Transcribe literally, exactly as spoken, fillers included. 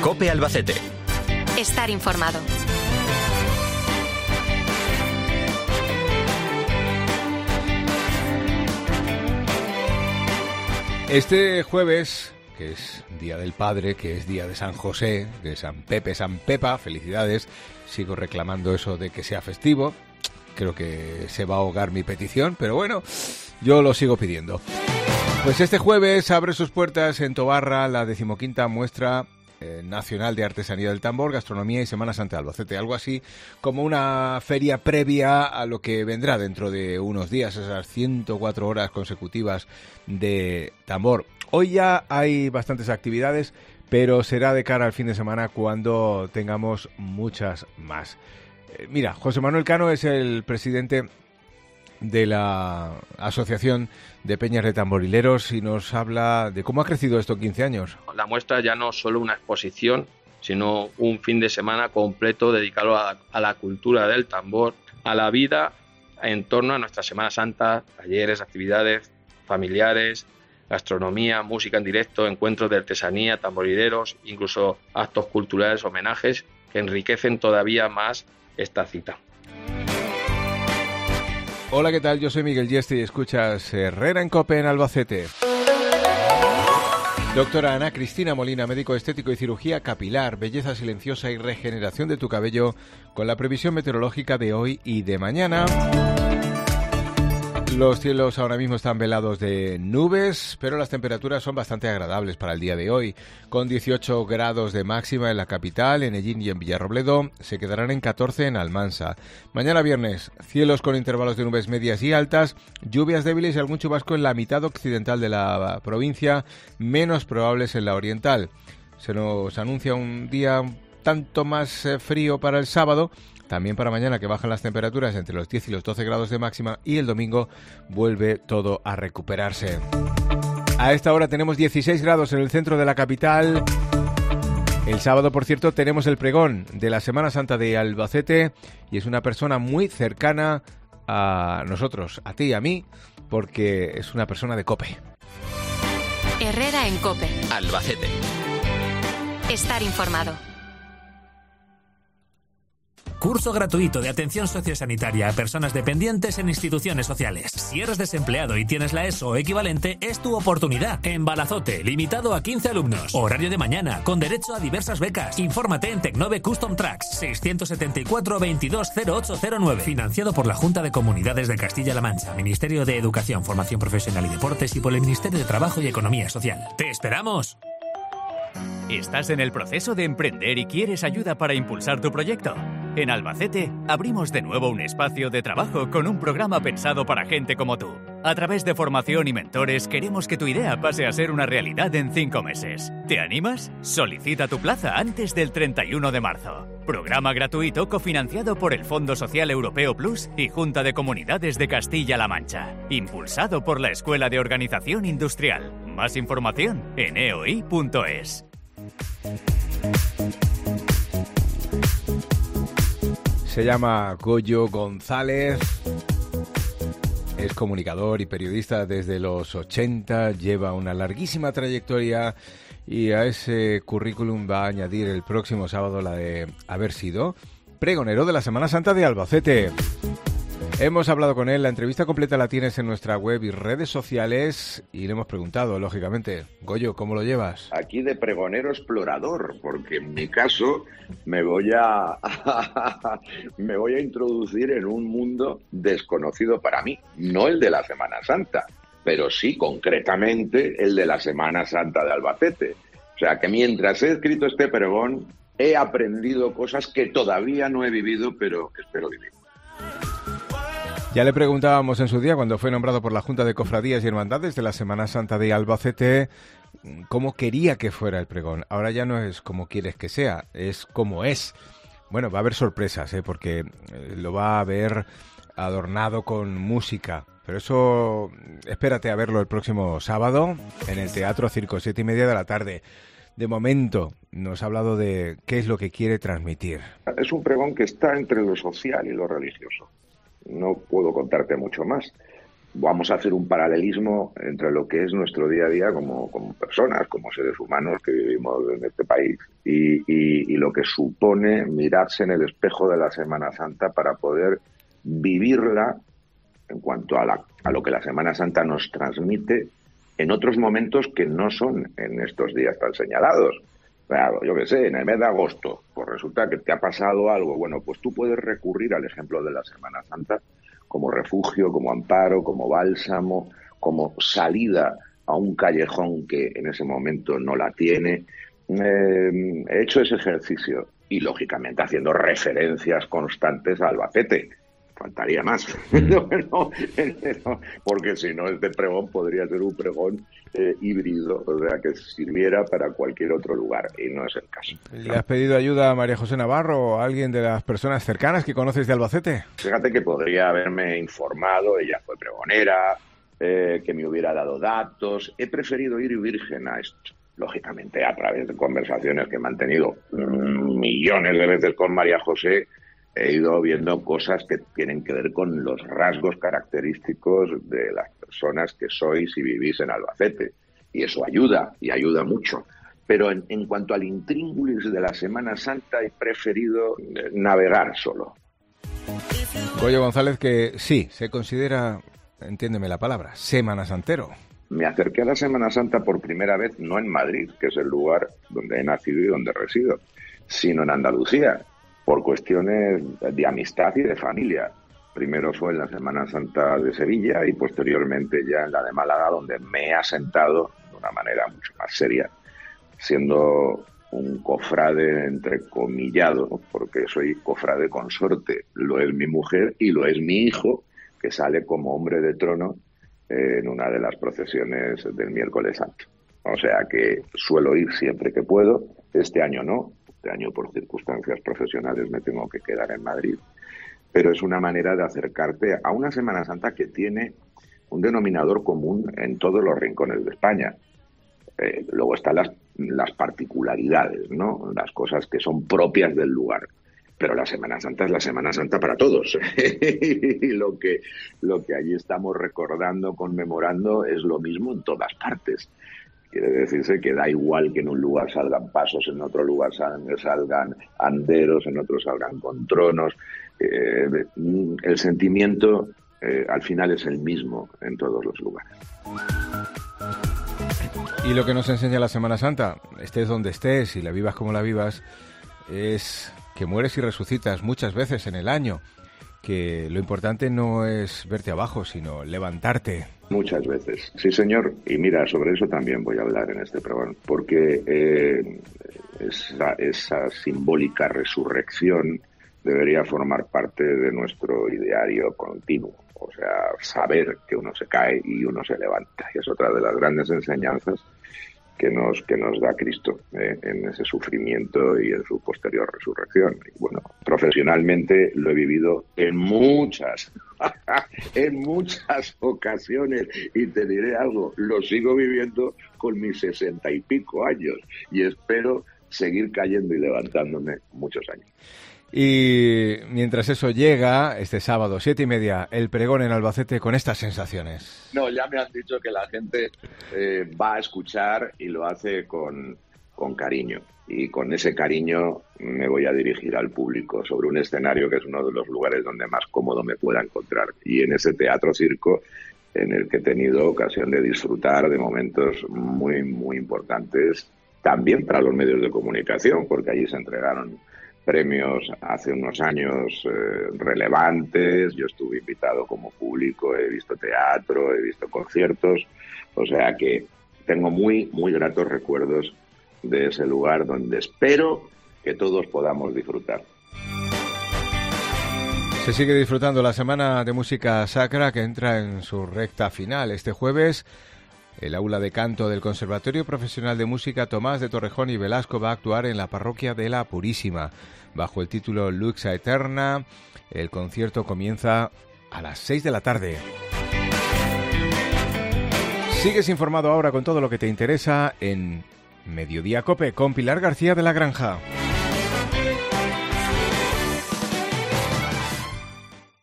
COPE Albacete. Estar informado. Este jueves, que es Día del Padre, que es Día de San José, de San Pepe, San Pepa, felicidades, sigo reclamando eso de que sea festivo, creo que se va a ahogar mi petición, pero bueno, yo lo sigo pidiendo. Pues este jueves abre sus puertas en Tobarra la decimoquinta muestra eh, nacional de artesanía del tambor, gastronomía y Semana Santa de Albacete, algo así como una feria previa a lo que vendrá dentro de unos días, esas ciento cuatro horas consecutivas de tambor. Hoy ya hay bastantes actividades, pero será de cara al fin de semana cuando tengamos muchas más. Eh, mira, José Manuel Cano es el presidente de la Asociación de Peñas de Tamborileros y nos habla de cómo ha crecido esto en quince años. La muestra ya no es solo una exposición, sino un fin de semana completo dedicado a, a la cultura del tambor, a la vida en torno a nuestra Semana Santa, talleres, actividades familiares, gastronomía, música en directo, encuentros de artesanía, tamborileros, incluso actos culturales, homenajes que enriquecen todavía más esta cita. Hola, ¿qué tal? Yo soy Miguel Yeste y escuchas Herrera en COPE en Albacete. Doctora Ana Cristina Molina, médico estético y cirugía capilar, belleza silenciosa y regeneración de tu cabello, con la previsión meteorológica de hoy y de mañana. Los cielos ahora mismo están velados de nubes, pero las temperaturas son bastante agradables para el día de hoy. Con dieciocho grados de máxima en la capital, en Ellín y en Villarrobledo, se quedarán en catorce en Almansa. Mañana viernes, cielos con intervalos de nubes medias y altas, lluvias débiles y algún chubasco en la mitad occidental de la provincia, menos probables en la oriental. Se nos anuncia un día un tanto más eh, frío para el sábado. También para mañana, que bajan las temperaturas entre los diez y los doce grados de máxima, y el domingo vuelve todo a recuperarse. A esta hora tenemos dieciséis grados en el centro de la capital. El sábado, por cierto, tenemos el pregón de la Semana Santa de Albacete y es una persona muy cercana a nosotros, a ti y a mí, porque es una persona de COPE. Herrera en COPE. Albacete. Estar informado. Curso gratuito de atención sociosanitaria a personas dependientes en instituciones sociales. Si eres desempleado y tienes la ESO o equivalente, es tu oportunidad. En Balazote, limitado a quince alumnos. Horario de mañana, con derecho a diversas becas. Infórmate en Tecnove Custom Tracks, seiscientos setenta y cuatro veintidós cero ocho cero nueve. Financiado por la Junta de Comunidades de Castilla-La Mancha, Ministerio de Educación, Formación Profesional y Deportes y por el Ministerio de Trabajo y Economía Social. ¡Te esperamos! ¿Estás en el proceso de emprender y quieres ayuda para impulsar tu proyecto? En Albacete abrimos de nuevo un espacio de trabajo con un programa pensado para gente como tú. A través de formación y mentores queremos que tu idea pase a ser una realidad en cinco meses. ¿Te animas? Solicita tu plaza antes del treinta y uno de marzo. Programa gratuito cofinanciado por el Fondo Social Europeo Plus y Junta de Comunidades de Castilla-La Mancha. Impulsado por la Escuela de Organización Industrial. Más información en e o i punto es. Se llama Goyo González, es comunicador y periodista desde los ochenta, lleva una larguísima trayectoria y a ese currículum va a añadir el próximo sábado la de haber sido pregonero de la Semana Santa de Albacete. Hemos hablado con él, la entrevista completa la tienes en nuestra web y redes sociales y le hemos preguntado, lógicamente, Goyo, ¿cómo lo llevas? Aquí de pregonero explorador, porque en mi caso me voy a me voy a introducir en un mundo desconocido para mí, no el de la Semana Santa, pero sí concretamente el de la Semana Santa de Albacete. O sea que mientras he escrito este pregón he aprendido cosas que todavía no he vivido, pero espero vivir. Ya le preguntábamos en su día, cuando fue nombrado por la Junta de Cofradías y Hermandades de la Semana Santa de Albacete, cómo quería que fuera el pregón. Ahora ya no es como quieres que sea, es como es. Bueno, va a haber sorpresas, ¿eh? Porque lo va a haber adornado con música. Pero eso, espérate a verlo el próximo sábado en el Teatro Circo, siete y media de la tarde. De momento, nos ha hablado de qué es lo que quiere transmitir. Es un pregón que está entre lo social y lo religioso. No puedo contarte mucho más, vamos a hacer un paralelismo entre lo que es nuestro día a día como, como personas, como seres humanos que vivimos en este país y, y, y lo que supone mirarse en el espejo de la Semana Santa para poder vivirla en cuanto a, la, a lo que la Semana Santa nos transmite en otros momentos que no son en estos días tan señalados. Claro, yo qué sé, en el mes de agosto, pues resulta que te ha pasado algo. Bueno, pues tú puedes recurrir al ejemplo de la Semana Santa como refugio, como amparo, como bálsamo, como salida a un callejón que en ese momento no la tiene. Eh, he hecho ese ejercicio y, lógicamente, haciendo referencias constantes a Albacete. Faltaría más. no, no, no, porque si no, este pregón podría ser un pregón eh, híbrido, o sea, que sirviera para cualquier otro lugar, y no es el caso. ¿Le has pedido ayuda a María José Navarro o a alguien de las personas cercanas que conoces de Albacete? Fíjate que podría haberme informado, ella fue pregonera, eh, que me hubiera dado datos. He preferido ir virgen a esto. Lógicamente, a través de conversaciones que he mantenido mmm, millones de veces con María José, he ido viendo cosas que tienen que ver con los rasgos característicos de las personas que sois y vivís en Albacete. Y eso ayuda, y ayuda mucho. Pero en, en cuanto al intríngulis de la Semana Santa, he preferido navegar solo. Goyo González, que sí, se considera, entiéndeme la palabra, semana santero. Me acerqué a la Semana Santa por primera vez, no en Madrid, que es el lugar donde he nacido y donde resido, sino en Andalucía, por cuestiones de amistad y de familia. Primero fue en la Semana Santa de Sevilla y posteriormente ya en la de Málaga, donde me he asentado de una manera mucho más seria, siendo un cofrade entrecomillado, porque soy cofrade consorte. Lo es mi mujer y lo es mi hijo, que sale como hombre de trono eh, en una de las procesiones del miércoles santo. O sea que suelo ir siempre que puedo. Este año no. Este año, por circunstancias profesionales, me tengo que quedar en Madrid. Pero es una manera de acercarte a una Semana Santa que tiene un denominador común en todos los rincones de España. Eh, luego están las, las particularidades, ¿no? Las cosas que son propias del lugar. Pero la Semana Santa es la Semana Santa para todos. Y lo que, lo que allí estamos recordando, conmemorando, es lo mismo en todas partes. Quiere decirse que da igual que en un lugar salgan pasos, en otro lugar salgan, salgan anderos, en otro salgan con tronos. Eh, el sentimiento eh, al final es el mismo en todos los lugares. Y lo que nos enseña la Semana Santa, estés donde estés y la vivas como la vivas, es que mueres y resucitas muchas veces en el año. Que lo importante no es verte abajo, sino levantarte. Muchas veces, sí señor, y mira, sobre eso también voy a hablar en este programa, porque eh, esa, esa simbólica resurrección debería formar parte de nuestro ideario continuo, o sea, saber que uno se cae y uno se levanta, y es otra de las grandes enseñanzas que nos que nos da Cristo eh, en ese sufrimiento y en su posterior resurrección. Y bueno, profesionalmente lo he vivido en muchas, en muchas ocasiones, y te diré algo, lo sigo viviendo con mis sesenta y pico años, y espero seguir cayendo y levantándome muchos años. Y mientras eso llega, este sábado, siete y media, el pregón en Albacete con estas sensaciones. No, ya me han dicho que la gente eh, va a escuchar y lo hace con, con cariño. Y con ese cariño me voy a dirigir al público sobre un escenario que es uno de los lugares donde más cómodo me pueda encontrar. Y en ese teatro circo en el que he tenido ocasión de disfrutar de momentos muy, muy importantes, también para los medios de comunicación, porque allí se entregaron premios hace unos años eh, relevantes. Yo estuve invitado como público, he visto teatro, he visto conciertos, o sea que tengo muy, muy gratos recuerdos de ese lugar donde espero que todos podamos disfrutar. Se sigue disfrutando la Semana de Música Sacra, que entra en su recta final. Este jueves, el aula de canto del Conservatorio Profesional de Música Tomás de Torrejón y Velasco va a actuar en la parroquia de la Purísima. Bajo el título Lux Aeterna, el concierto comienza a las seis de la tarde. Sigues informado ahora con todo lo que te interesa en Mediodía Cope con Pilar García de la Granja.